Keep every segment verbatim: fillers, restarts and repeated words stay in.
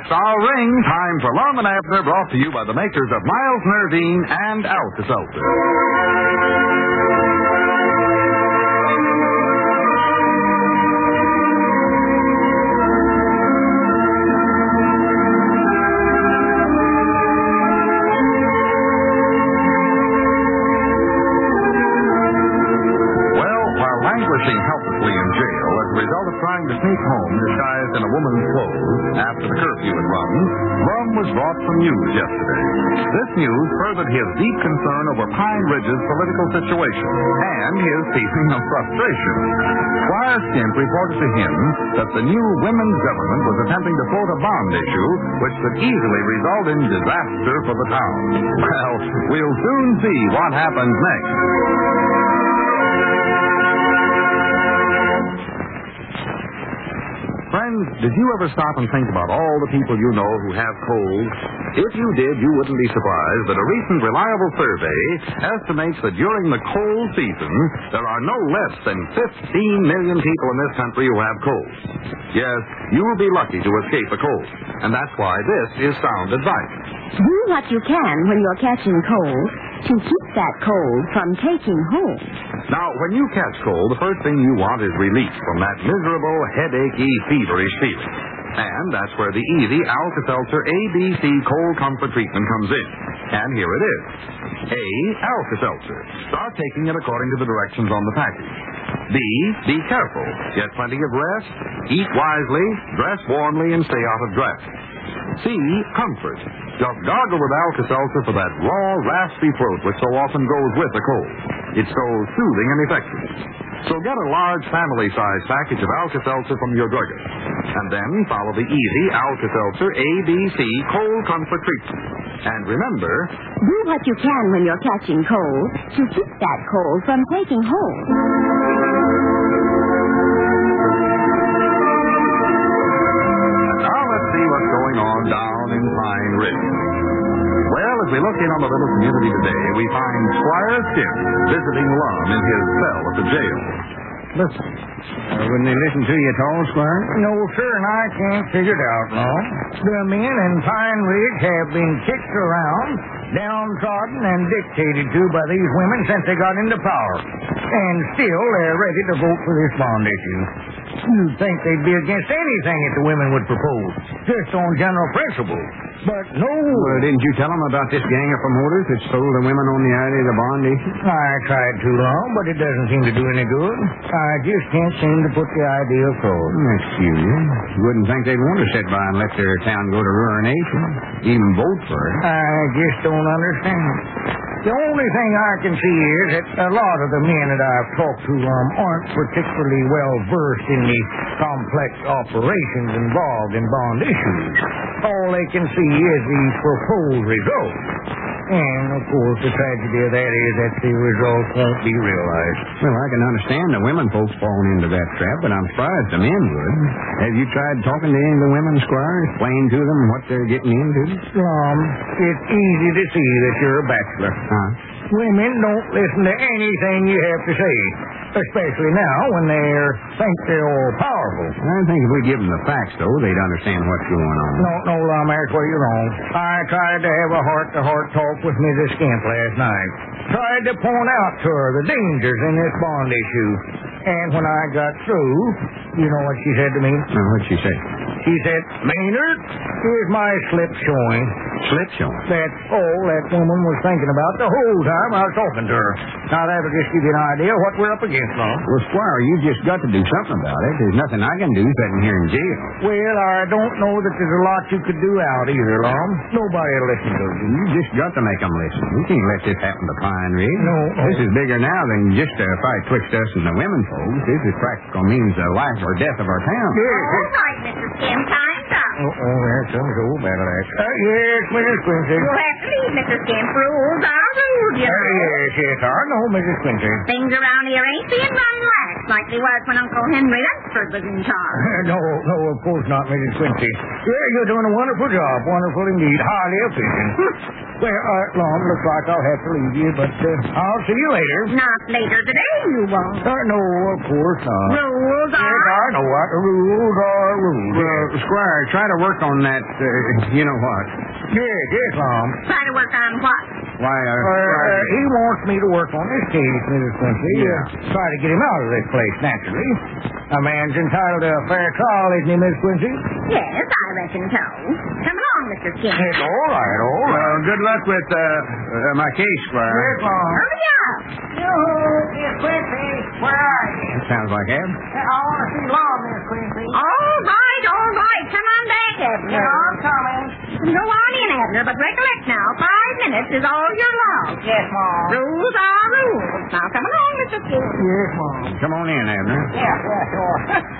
our ring. Time for Lum and Abner, brought to you by the makers of Miles Nervine and Alka-Seltzer. Languishing helplessly in jail as a result of trying to sneak home disguised in a woman's clothes after the curfew had run, Lum was brought some news yesterday. This news furthered his deep concern over Pine Ridge's political situation and his feeling of frustration. Squire Skimp reported to him that the new women's government was attempting to float a bond issue which could easily result in disaster for the town. Well, we'll soon see what happens next. Friends, did you ever stop and think about all the people you know who have colds? If you did, you wouldn't be surprised that a recent reliable survey estimates that during the cold season, there are no less than fifteen million people in this country who have colds. Yes, you'll be lucky to escape a cold, and that's why this is sound advice. Do what you can when you're catching cold to keep that cold from taking hold. Now, when you catch cold, the first thing you want is relief from that miserable, headachy, feverish feeling. And that's where the easy Alka-Seltzer A B C Cold Comfort Treatment comes in. And here it is. A. Alka-Seltzer. Start taking it according to the directions on the package. B. Be careful. Get plenty of rest. Eat wisely. Dress warmly and stay out of dress. C. Comfort. Just gargle with Alka-Seltzer for that raw, raspy throat which so often goes with a cold. It's so soothing and effective. So get a large family-size package of Alka-Seltzer from your druggist. And then follow the easy Alka-Seltzer A B C Cold Comfort Treatment. And remember... do what you can when you're catching cold to keep that cold from taking hold. Now let's see what's going on down in Pine Ridge. Well, as we look in on the little community today, we find Squire Skimp visiting Lum in his cell at the jail. Listen. Uh, wouldn't they listen to you at all, Squire? No, sir, and I can't figure it out, no. The men in Pine Ridge have been kicked around, downtrodden, and dictated to by these women since they got into power. And still, they're ready to vote for this bond issue. You'd think they'd be against anything that the women would propose, just on general principle. But no. Well, didn't you tell them about this gang of promoters that sold the women on the idea of the bond issue? I tried too long, but it doesn't seem to do any good. I just can't seem to put the idea across. That's curious. You wouldn't think they'd want to sit by and let their town go to ruination, even vote for it. I just don't understand. The only thing I can see is that a lot of the men that I've talked to um, aren't particularly well versed in the complex operations involved in bond issues. All they can see is the proposed result. And, of course, the tragedy of that is that the result won't be realized. Well, I can understand the women folks falling into that trap, but I'm surprised the men would. Have you tried talking to any of the women, Squire, explain to them what they're getting into? Um, it's easy to see that you're a bachelor. Huh? Women don't listen to anything you have to say, especially now when they think they're all powerful. I think if we give them the facts, though, they'd understand what's going on. No, no, Lum, that's where you're wrong. I tried to have a heart-to-heart talk with Missus Skimp last night. Tried to point out to her the dangers in this bond issue. And when I got through, you know what she said to me? Now, what'd she say? She said, Maynard, here's my slip showing. Slip showing? That's all that woman was thinking about the whole time I was talking to her. Now, that'll just give you an idea of what we're up against, Lum. Well, Squire, you just got to do something about it. There's nothing I can do sitting here in jail. Well, I don't know that there's a lot you could do out either, Lum. Nobody'll listen to you. You just got to make them listen. We can't let this happen to Pine Ridge. No, no. This is bigger now than just a fight twixt us and the women folks. This is practical means the life or death of our town. Yes. All right, Mister Skimp, time's up. Oh, oh, that's some old battle axe. Uh, yes, Missus Quincy. You'll have to leave, Mister Skimp. Rules are rules, you Uh, know. yes, yes, I know, Missus Quincy. Things around here ain't being run lax like they was when Uncle Henry Lunsford was in charge. no, no, of course not, Missus Quincy. Yeah, you're doing a wonderful job. Wonderful indeed. Highly efficient. Well, uh, Lon, looks like I'll have to leave you, but uh, I'll see you later. Not later today, you won't. Uh, no, of course not. Rules Yes, are... I know what. The rules are rules. Well, Squire, try to work on that, uh, you know what. Yes, yes, Lon. Try to work on what? Why, uh, Uh, uh, he wants me to work on this case, Missus Quincy. Yeah. Uh, try to get him out of this place, naturally. A man's entitled to a fair trial, isn't he, Miss Quincy? Yes, I reckon so. Come along, Mister Skinner. It's all right, all right. Well, good luck with uh, uh, my case, Squire. Yes, Lon. Hurry up. Yoo-hoo, Miss Quincy. Where are you? That sounds like Ab. I want to see Lon, Miss Quincy. All right, all right. Come on back, Abner. Yeah, I'm coming. Go on in, Abner, but recollect now, five minutes is all you're allowed. Yes, Mom. Rules are rules. Now, come along, Mister Skinner. Yes, Mom. Come on in, Abner. Yeah, yeah, sure.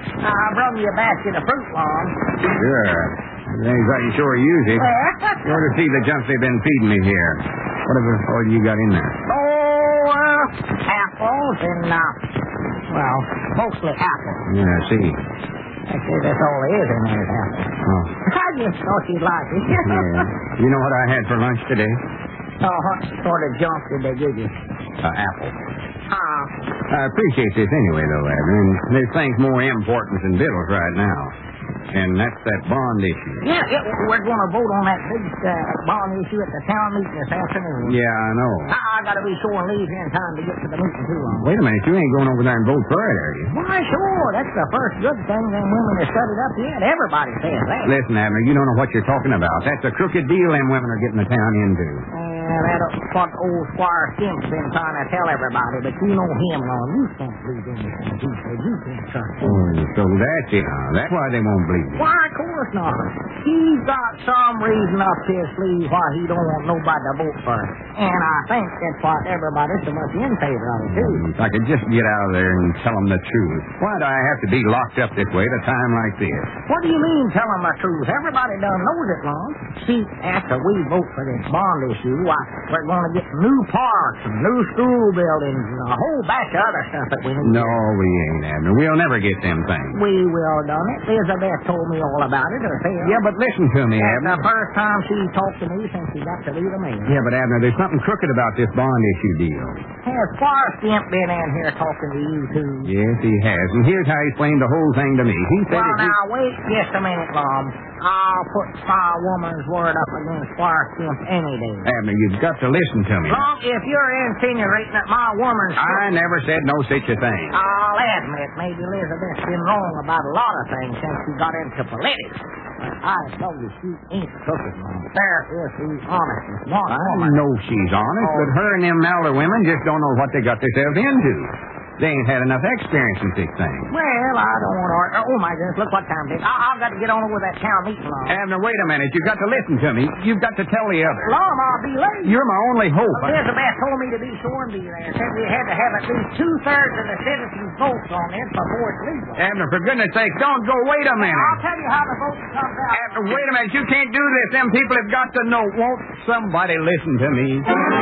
I brought you a basket of fruit, Mom. Sure. Things I can sure use it. You ought to see the junk they've been feeding me here. What have, what have you got in there? Oh, uh, apples and, uh, well, mostly apples. Yeah, I see. Actually, that's all there is in there is apples. Oh. I just thought you'd like it. Yeah. You know what I had for lunch today? Oh, what sort of junk did they give you? Uh, apple. Ah, I appreciate this anyway, though, Abner. And there's things more important than vittles right now. And that's that bond issue. yeah, yeah, we're going to vote on that big uh, bond issue at the town meeting this afternoon. Yeah, I know. I, I got to be sure and leave here in time to get to the meeting too long. Wait a minute. You ain't going over there and vote for it, are you? Why, sure. That's the first good thing them women have studied up yet. Everybody says that. Listen, Abner, you don't know what you're talking about. That's a crooked deal them women are getting the town into. Yeah, that's what old Squire Skimp's been trying to tell everybody, but you know him, Lon. You can't believe anything he said. You can't trust him. Oh, so that's it, huh? That's why they won't believe you. Why, of course not. He's got some reason up his sleeve why he don't want nobody to vote for him. And I think that's why everybody's so much in favor of it, too. If I could just get out of there and tell them the truth. Why do I have to be locked up this way at a time like this? What do you mean, tell him the truth? Everybody done knows it, Lon. See, after we vote for this bond issue, why, we're going to get new parks and new school buildings and a whole batch of other stuff that we need. No, we ain't, Abner. We'll never get them things. We will, done it. Elizabeth told me all about it herself. Yeah, but listen to me, That's Abner. the first time she talked to me since she got to be the mayor. Yeah, but Abner, there's something crooked about this bond issue deal. Has Squire Skimp been in here talking to you, too? Yes, he has. And here's how he explained the whole thing to me. He said Well, if now, wait just a minute, Mom. I'll put my woman's word up against Squire Skimp any day. Abner, you've got to listen to me. Long, if you're insinuating that my woman's... I never said no such a thing. I'll admit, maybe Elizabeth's been wrong about a lot of things since she got into politics. But I tell you, she ain't crooked, Mom. There is the honestest one I woman. know she's honest, but her and them Mallard women just don't know what they got themselves into. They ain't had enough experience in such things. Well, I don't want to argue. Oh, my goodness, look what time it is. I- I've got to get on with that town meeting, Lon. Abner, wait a minute. You've got to listen to me. You've got to tell the others. Lon, I'll be late. You're my only hope. Elizabeth told me to be sure and be there. Said we had to have at least two-thirds of the citizens' votes on it before it's legal. Abner, for goodness sake, don't go. Wait a minute. I'll tell you how the voting comes out. Abner, wait a minute. You can't do this. Them people have got to know. Won't somebody listen to me?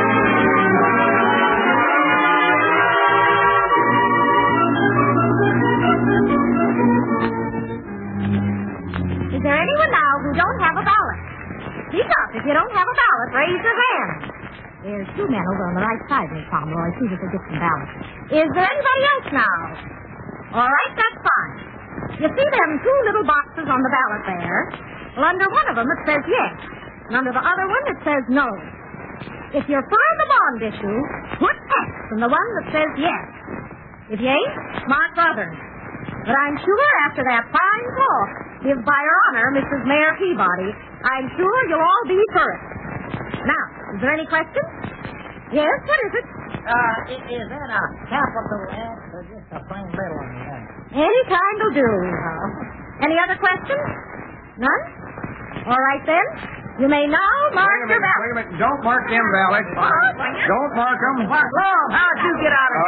Is there anyone now who don't have a ballot? Speak up. If you don't have a ballot, raise your hand. There's two men over on the right side, Miss Pomeroy. See that they get some ballots. Is there anybody else now? All right, that's fine. You see them two little boxes on the ballot there? Well, under one of them it says yes, and under the other one it says no. If you're for the bond issue, put X in the one that says yes. If you ain't, mark other. But I'm sure after that fine talk given by Her Honor, Missus Mayor Peabody, I'm sure you'll all be for it. Now, is there any questions? Yes, what is it? Uh, is, is that a capital X or just a plain little one? Uh, Any kind will do. Any other questions? None? All right, then. You may now mark Wait a your minute. ballot. Wait a minute. Don't mark them ballots. Don't mark them. Lon, how'd you get out of All jail? right,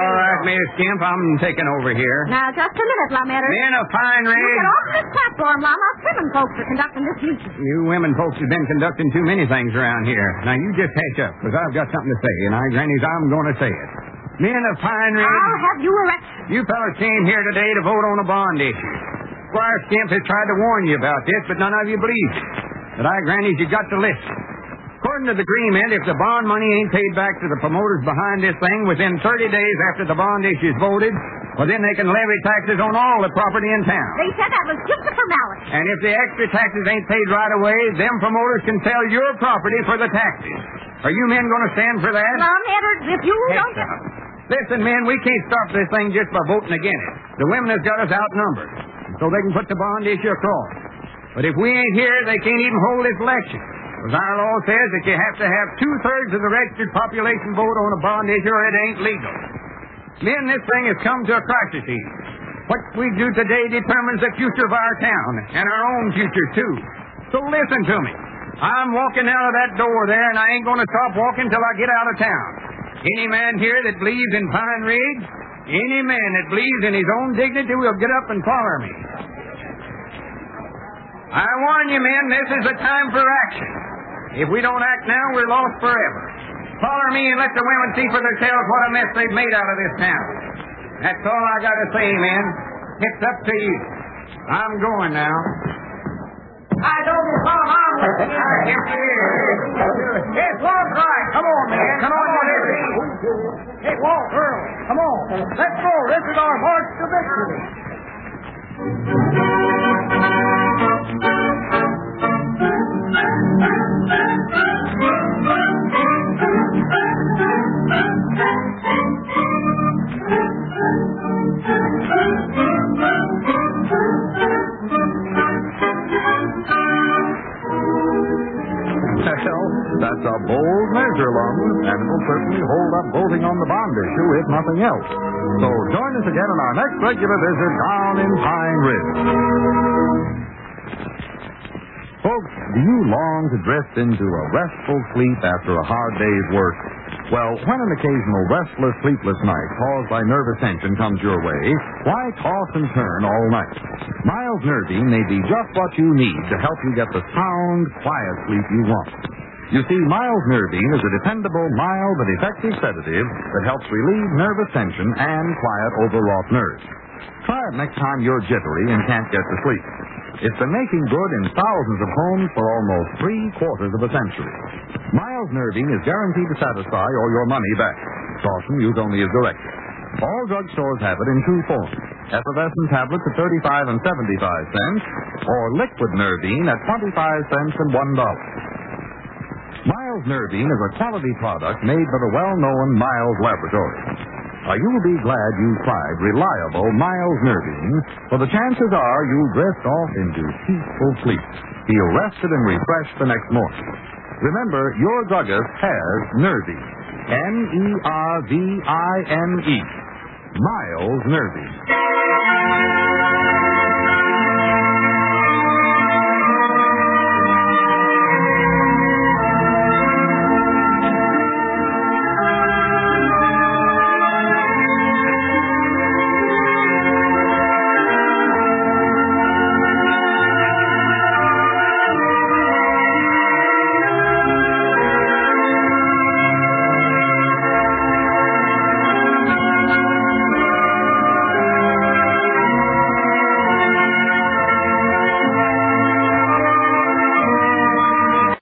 Miss Skimp. I'm taking over here. Now, just a minute, Lametta. Men of fine You rig. can open this platform, Lama. Women folks are conducting this meeting. You women folks have been conducting too many things around here. Now, you just hatch up, because I've got something to say, and I, grannies, I'm going to say it. Men of fine rig. I'll have you arrested. You fellas came here today to vote on a bond issue. Squire Skimp has tried to warn you about this, but none of you believed it. But I, grannies, you got to listen. According to the agreement, if the bond money ain't paid back to the promoters behind this thing within thirty days after the bond issue is voted, well, then they can levy taxes on all the property in town. They said that was just a formality. And if the extra taxes ain't paid right away, them promoters can sell your property for the taxes. Are you men going to stand for that? Lametta, if you don't... Heck, uh, Listen, men, we can't stop this thing just by voting against it. The women have got us outnumbered, so they can put the bond issue across. But if we ain't here, they can't even hold this election. Because our law says that you have to have two-thirds of the registered population vote on a bond issue or it ain't legal. Men, this thing has come to a crisis here. What we do today determines the future of our town, and our own future, too. So listen to me. I'm walking out of that door there, and I ain't going to stop walking till I get out of town. Any man here that believes in Pine Ridge, any man that believes in his own dignity will get up and follow me. I warn you, men, this is the time for action. If we don't act now, we're lost forever. Follow me and let the women see for themselves what a mess they've made out of this town. That's all I got to say, men. It's up to you. I'm going now. I don't come on with it. I can hear. It's Walt Wright. Come on, man. Come on, whatever. Hey, Walt, Earl, come on. Let's go. This is our march to victory. Well, that's a bold measure, Lum, and it will certainly hold up voting on the bond issue, if nothing else. So join us again on our next regular visit down in Pine Ridge. Folks, do you long to drift into a restful sleep after a hard day's work? Well, when an occasional restless, sleepless night caused by nervous tension comes your way, why toss and turn all night? Miles Nervine may be just what you need to help you get the sound, quiet sleep you want. You see, Miles Nervine is a dependable, mild, but effective sedative that helps relieve nervous tension and quiet overwrought nerves. Try it next time you're jittery and can't get to sleep. It's been making good in thousands of homes for almost three quarters of a century. Miles Nervine is guaranteed to satisfy or your money back. Caution, used only as directed. All drugstores have it in two forms. Effervescent tablets at thirty-five and seventy-five cents, or liquid Nervine at twenty-five cents and one dollar. Miles Nervine is a quality product made by the well-known Miles Laboratories. Now, you'll be glad you tried reliable Miles Nervine, for the chances are you'll drift off into peaceful sleep, feel rested and refreshed the next morning. Remember, your druggist has Nervine. N E R V I N E. Miles Nervine.